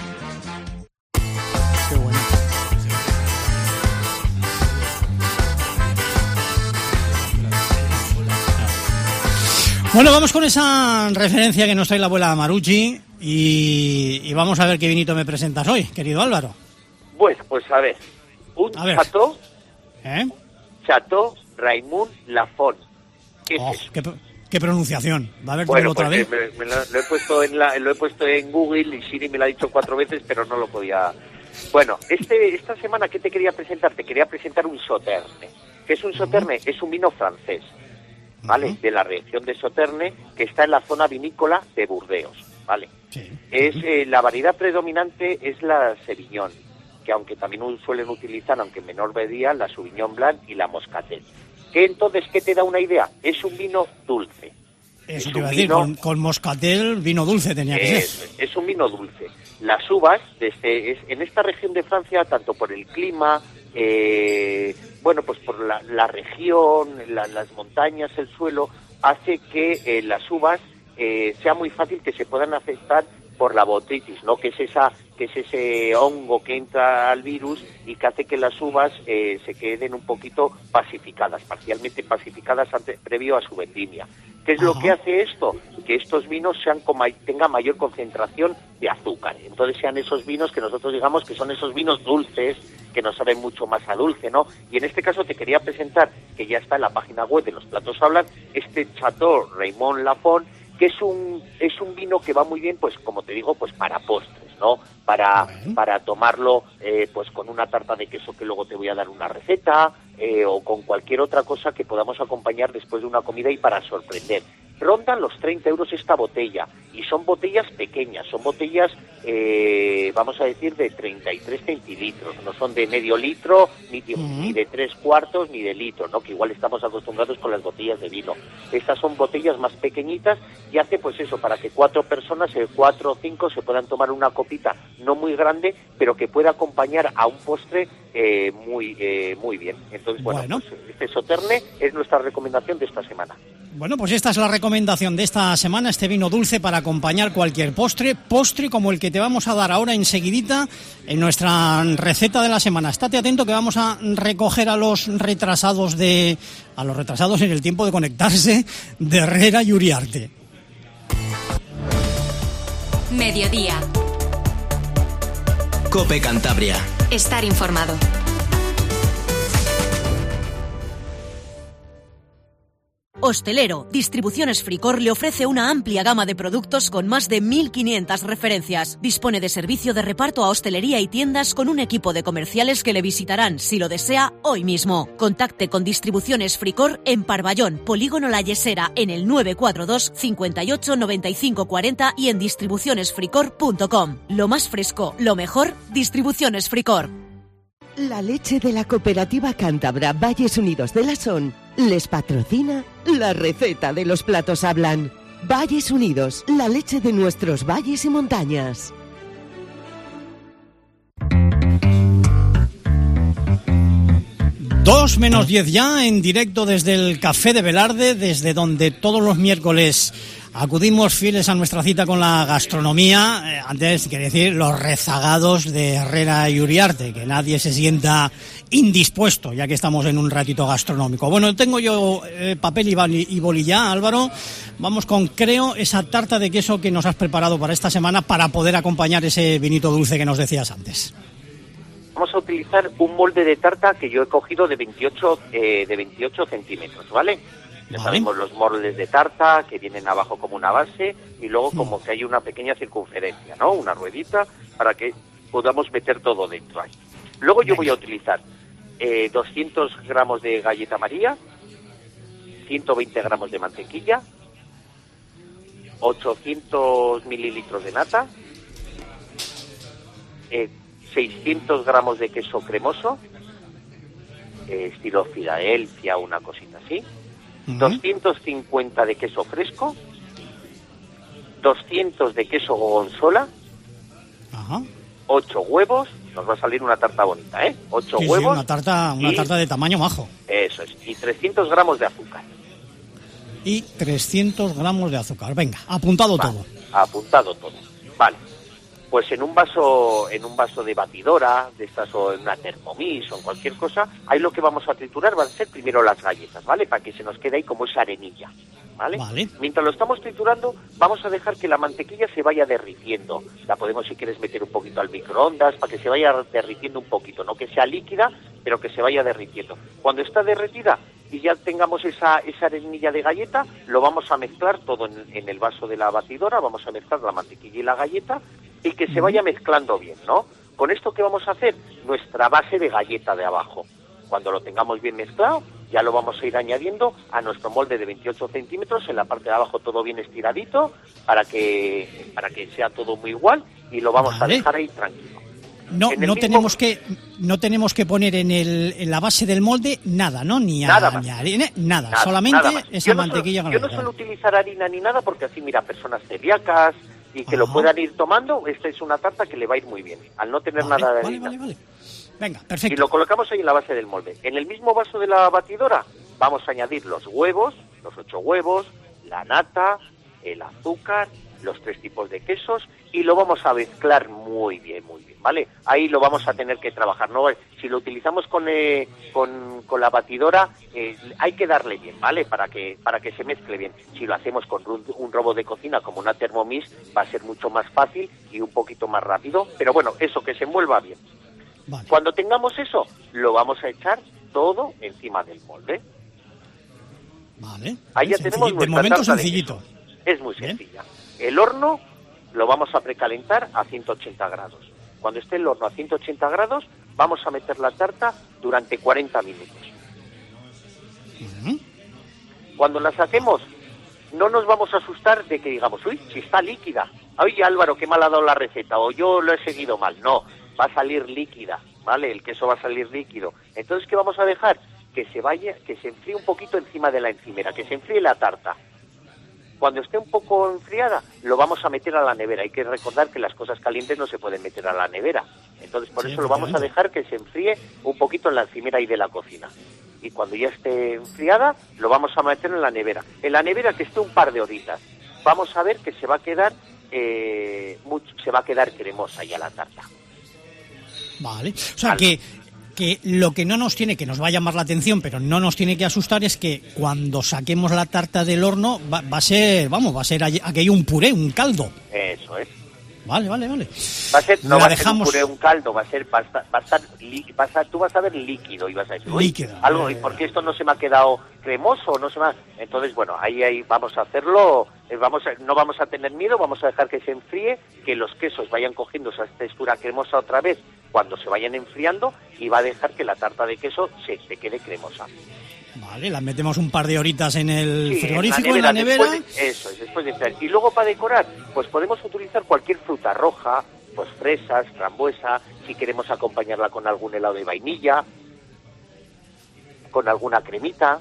Bueno, vamos con esa referencia que nos trae la abuela Marucci y vamos a ver qué vinito me presentas hoy, querido Álvaro. Bueno, pues a ver, Chateau Raymond Lafon. ¿Qué es eso? ¿Qué pronunciación? ¿Va a haber otra vez? Lo he puesto en Google y Siri me lo ha dicho 4 veces, pero no lo podía. Bueno, esta semana, ¿qué te quería presentar? Te quería presentar un Sauterne. ¿Qué es un Sauterne? Es un vino francés, ¿vale? De la región de Sauterne, que está en la zona vinícola de Burdeos, ¿vale? Sí. La variedad predominante es la Sauvignon, que aunque también suelen utilizar, aunque en menor medida, la Sauvignon Blanc y la Moscatel. ¿Qué te da una idea? Es un vino dulce. Eso te iba a decir, con Moscatel, vino dulce tenía que ser. Es un vino dulce. Las uvas, en esta región de Francia, tanto por el clima, pues por la región, las montañas, el suelo, hace que las uvas sea muy fácil que se puedan afectar por la botrytis, ¿no? Que es ese hongo que entra al virus y que hace que las uvas se queden un poquito parcialmente pacificadas previo a su vendimia. ¿Qué es lo que hace esto? Que estos vinos tengan mayor concentración de azúcar. Entonces sean esos vinos que nosotros digamos que son esos vinos dulces, que nos saben mucho más a dulce, ¿no? Y en este caso te quería presentar, que ya está en la página web de Los Platos Hablan, este Chateau Raymond Lafon, que es un vino que va muy bien, pues como te digo, pues para postres, ¿no? Para tomarlo pues con una tarta de queso que luego te voy a dar una receta, o con cualquier otra cosa que podamos acompañar después de una comida y para sorprender. Rondan los 30 euros esta botella, y son botellas pequeñas, son botellas, vamos a decir, de 33 centilitros, no son de medio litro, ni de 3 cuartos, ni de litro, ¿no? Que igual estamos acostumbrados con las botellas de vino. Estas son botellas más pequeñitas y hace pues eso, para que 4 personas, 4 o 5, se puedan tomar una copita no muy grande, pero que pueda acompañar a un postre muy bien. Entonces, pues este Sauterne es nuestra recomendación de esta semana. Bueno, pues esta es la recomendación de esta semana, este vino dulce para acompañar cualquier postre como el que te vamos a dar ahora enseguidita en nuestra receta de la semana. Estate atento que vamos a recoger a los retrasados en el tiempo de conectarse de Herrera y Uriarte. Mediodía. COPE Cantabria. Estar informado. Hostelero, Distribuciones Fricor le ofrece una amplia gama de productos con más de 1.500 referencias. Dispone de servicio de reparto a hostelería y tiendas con un equipo de comerciales que le visitarán, si lo desea, hoy mismo. Contacte con Distribuciones Fricor en Parvallón, Polígono La Yesera, en el 942 58 95 40 y en distribucionesfricor.com. Lo más fresco, lo mejor, Distribuciones Fricor. La leche de la cooperativa cántabra Valles Unidos de la Son les patrocina la receta de los platos hablan. Valles Unidos, la leche de nuestros valles y montañas. Dos menos 10 ya, en directo desde el Café de Velarde, desde donde todos los miércoles acudimos fieles a nuestra cita con la gastronomía. Antes, quiere decir, los rezagados de Herrera y Uriarte, que nadie se sienta indispuesto, ya que estamos en un ratito gastronómico. Bueno, tengo yo papel y boli ya, Álvaro. Vamos con, creo, esa tarta de queso que nos has preparado para esta semana para poder acompañar ese vinito dulce que nos decías antes. Vamos a utilizar un molde de tarta que yo he cogido de 28 centímetros, ¿vale? Ya sabemos los moldes de tarta que vienen abajo como una base y luego como que hay una pequeña circunferencia, ¿no? Una ruedita para que podamos meter todo dentro ahí. Luego yo voy a utilizar 200 gramos de galleta María, 120 gramos de mantequilla, 800 mililitros de nata, 600 gramos de queso cremoso, estilo Filadelfia, una cosita así, 250 de queso fresco, 200 de queso gorgonzola, 8 huevos, nos va a salir una tarta bonita, ¿eh? 8 huevos. Sí, una tarta de tamaño majo. Eso es, y 300 gramos de azúcar. Y 300 gramos de azúcar, venga, apuntado todo. Apuntado todo, vale. Pues en un vaso de batidora, de estas o en una Thermomix o en cualquier cosa, ahí lo que vamos a triturar van a ser primero las galletas, ¿vale? Para que se nos quede ahí como esa arenilla, ¿vale? Mientras lo estamos triturando, vamos a dejar que la mantequilla se vaya derritiendo. La podemos, si quieres, meter un poquito al microondas para que se vaya derritiendo un poquito, no que sea líquida, pero que se vaya derritiendo. Cuando está derretida y ya tengamos esa arenilla de galleta, lo vamos a mezclar todo en el vaso de la batidora, vamos a mezclar la mantequilla y la galleta, y que se vaya mezclando bien, ¿no? Con esto, ¿qué vamos a hacer? Nuestra base de galleta de abajo. Cuando lo tengamos bien mezclado, ya lo vamos a ir añadiendo a nuestro molde de 28 centímetros, en la parte de abajo todo bien estiradito, para que sea todo muy igual, y lo vamos a dejar ahí tranquilo. No tenemos que poner en la base del molde nada, ¿no? Ni harina, nada, solamente esa mantequilla. Yo no suelo utilizar harina ni nada, porque así, mira, personas celíacas y que lo puedan ir tomando, esta es una tarta que le va a ir muy bien, al no tener nada de harina. Vale. Venga, perfecto. Y lo colocamos ahí en la base del molde. En el mismo vaso de la batidora vamos a añadir los huevos, los 8 huevos, la nata, el azúcar, los 3 tipos de quesos, y lo vamos a mezclar muy bien, ¿vale? Ahí lo vamos a tener que trabajar, ¿no? Si lo utilizamos con la batidora, hay que darle bien, ¿vale? Para que se mezcle bien. Si lo hacemos con un robot de cocina como una Thermomix, va a ser mucho más fácil y un poquito más rápido, pero bueno, eso, que se envuelva bien. Vale. Cuando tengamos eso, lo vamos a echar todo encima del molde. Vale. Ahí ya tenemos nuestra tarta sencillito. De queso. Es muy sencilla. El horno lo vamos a precalentar a 180 grados. Cuando esté el horno a 180 grados, vamos a meter la tarta durante 40 minutos. Cuando la saquemos, no nos vamos a asustar de que digamos, uy, si está líquida. Oye, Álvaro, qué mal ha dado la receta, o yo lo he seguido mal. No, va a salir líquida, ¿vale? El queso va a salir líquido. Entonces, ¿qué vamos a dejar? Que se enfríe un poquito encima de la encimera, que se enfríe la tarta. Cuando esté un poco enfriada, lo vamos a meter a la nevera. Hay que recordar que las cosas calientes no se pueden meter a la nevera. Entonces, por eso lo vamos a dejar que se enfríe un poquito en la encimera y de la cocina. Y cuando ya esté enfriada, lo vamos a meter en la nevera. En la nevera que esté un par de horitas. Vamos a ver que se va a quedar cremosa ya la tarta. Vale. O sea, que lo que no nos tiene, que nos va a llamar la atención, pero no nos tiene que asustar, es que cuando saquemos la tarta del horno va a ser aquello un puré, un caldo. Eso es. Vale. Va a ser, no va a ser un puré, un caldo, va a estar, tú vas a ver líquido y vas a decir, líquido. Algo, ¿y por qué esto no se me ha quedado cremoso? Entonces, bueno, ahí vamos a hacerlo, no vamos a tener miedo, vamos a dejar que se enfríe, que los quesos vayan cogiendo esa textura cremosa otra vez cuando se vayan enfriando, y va a dejar que la tarta de queso se quede cremosa. Vale, la metemos un par de horitas en el frigorífico, en la nevera. Después de enfriar. Y luego para decorar, pues podemos utilizar cualquier fruta roja, pues fresas, frambuesa, si queremos acompañarla con algún helado de vainilla, con alguna cremita.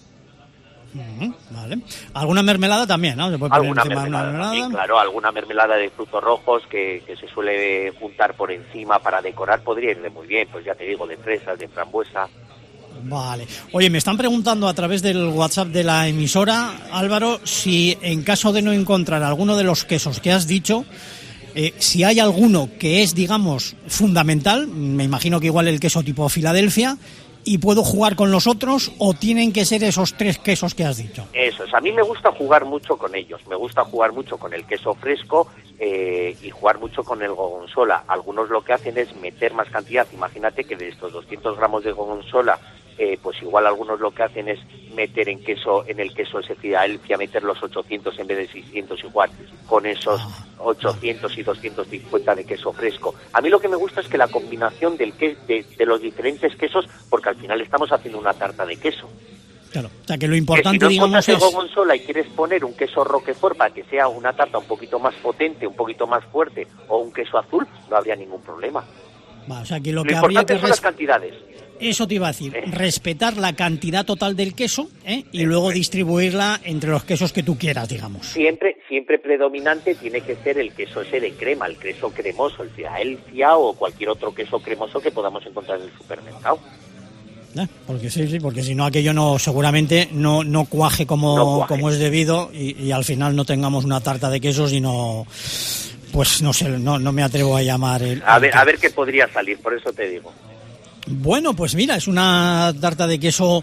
Vale. ¿Alguna mermelada también, no? ¿Se puede poner encima de una mermelada? Sí, claro, alguna mermelada de frutos rojos que se suele juntar por encima para decorar, podría irle muy bien, pues ya te digo, de fresas, de frambuesa. Vale. Oye, me están preguntando a través del WhatsApp de la emisora, Álvaro, si en caso de no encontrar alguno de los quesos que has dicho, si hay alguno que es, digamos, fundamental, me imagino que igual el queso tipo Filadelfia, y puedo jugar con los otros, o tienen que ser esos 3 quesos que has dicho. Eso es, a mí me gusta jugar mucho con ellos, me gusta jugar mucho con el queso fresco y jugar mucho con el gorgonzola. Algunos lo que hacen es meter más cantidad, imagínate que de estos 200 gramos de gorgonzola, pues igual algunos lo que hacen es meter en el queso ese Filadelfia, meter los 800 en vez de 600 igual, con esos 800 y 250 de queso fresco. A mí lo que me gusta es que la combinación de los diferentes quesos, porque al final estamos haciendo una tarta de queso. Claro, o sea que lo importante, que si no digamos, es gorgonzola y quieres poner un queso roquefort para que sea una tarta un poquito más potente, un poquito más fuerte, o un queso azul, no habría ningún problema. O sea que lo que importante son las cantidades. Eso te iba a decir, respetar la cantidad total del queso, y luego distribuirla entre los quesos que tú quieras, digamos. Siempre predominante tiene que ser el queso ese de crema, el queso cremoso, el Filadelfia o cualquier otro queso cremoso que podamos encontrar en el supermercado. Porque sí, porque si no aquello seguramente no cuaje como es debido, y al final no tengamos una tarta de quesos y no, pues no sé, no me atrevo a llamar a ver qué podría salir, por eso te digo. Bueno, pues mira, es una tarta de queso.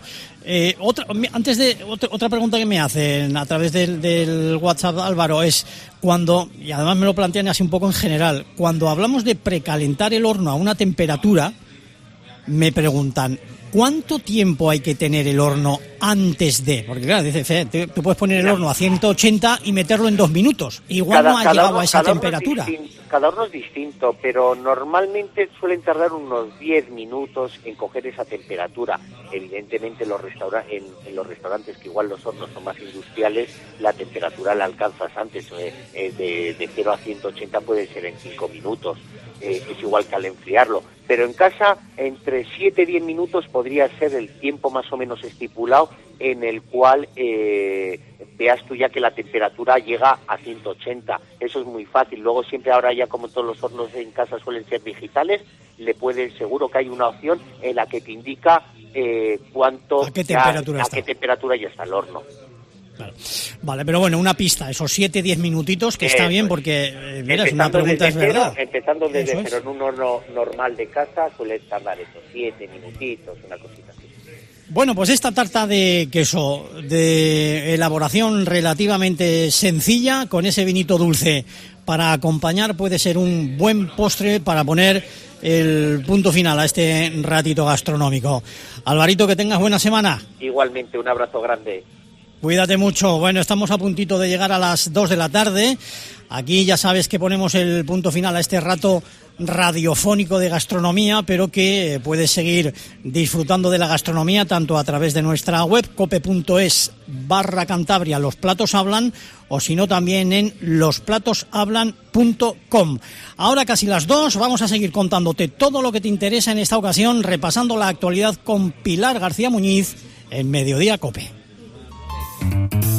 Otra pregunta que me hacen a través del WhatsApp, Álvaro, es cuando, y además me lo plantean así un poco en general, cuando hablamos de precalentar el horno a una temperatura, me preguntan, ¿cuánto tiempo hay que tener el horno antes de? Porque claro, dice, tú puedes poner el horno a 180 y meterlo en 2 minutos. Igual no ha llegado a esa temperatura. Cada horno es distinto, pero normalmente suelen tardar unos 10 minutos en coger esa temperatura. Evidentemente en los restaurantes, que igual los hornos son más industriales, la temperatura la alcanzas antes. De 0 a 180 puede ser en 5 minutos. Es igual que al enfriarlo. Pero en casa, entre 7 y 10 minutos podría ser el tiempo más o menos estipulado en el cual veas tú ya que la temperatura llega a 180. Eso es muy fácil. Luego siempre, ahora ya como todos los hornos en casa suelen ser digitales, seguro que hay una opción en la que te indica a qué temperatura ya está el horno. Claro. Vale, pero bueno, una pista, esos 7-10 minutitos, que está bien, porque mira, es una pregunta, es verdad. Empezando desde cero en un horno normal de casa suele tardar esos 7 minutitos, una cosita así. Bueno, pues esta tarta de queso de elaboración relativamente sencilla, con ese vinito dulce para acompañar, puede ser un buen postre para poner el punto final a este ratito gastronómico. Alvarito, que tengas buena semana. Igualmente, un abrazo grande. Cuídate mucho. Bueno, estamos a puntito de llegar a las 2 de la tarde. Aquí ya sabes que ponemos el punto final a este rato radiofónico de gastronomía, pero que puedes seguir disfrutando de la gastronomía tanto a través de nuestra web cope.es/Cantabria, Los Platos Hablan, o si no también en losplatoshablan.com. Ahora casi las 2, vamos a seguir contándote todo lo que te interesa en esta ocasión, repasando la actualidad con Pilar García Muñiz en Mediodía Cope.